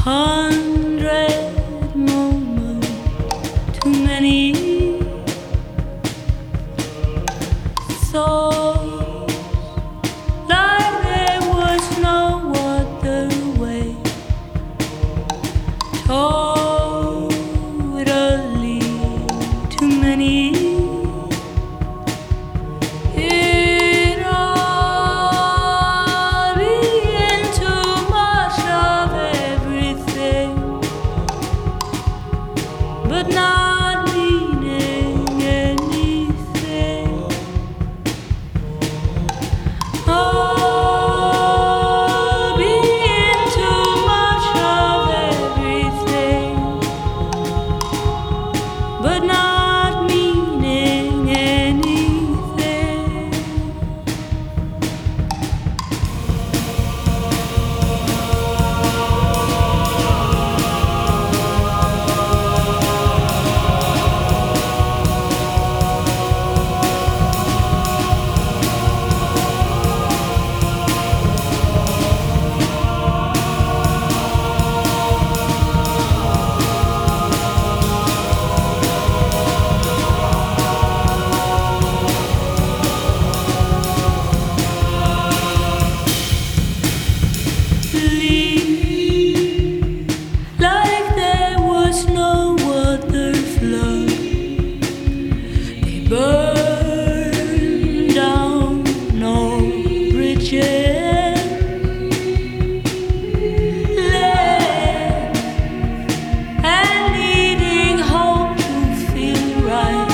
100 moments, too many. Thoughts like there was no other way. Totally too many. It all began too much of everything, but not meaning anything. All being too much of everything, but not meaning anything. Like there was no other flow. They burned down no bridges, left and needing hope to feel right.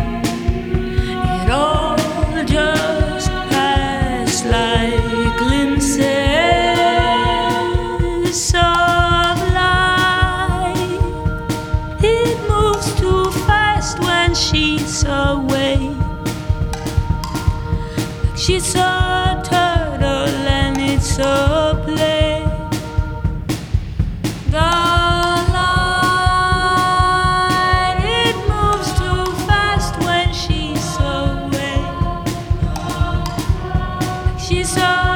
It all just passed like glimpses of light. It moves too fast when she's away, like she's a turtle and it's a play. The light, it moves too fast when she's away, like she's a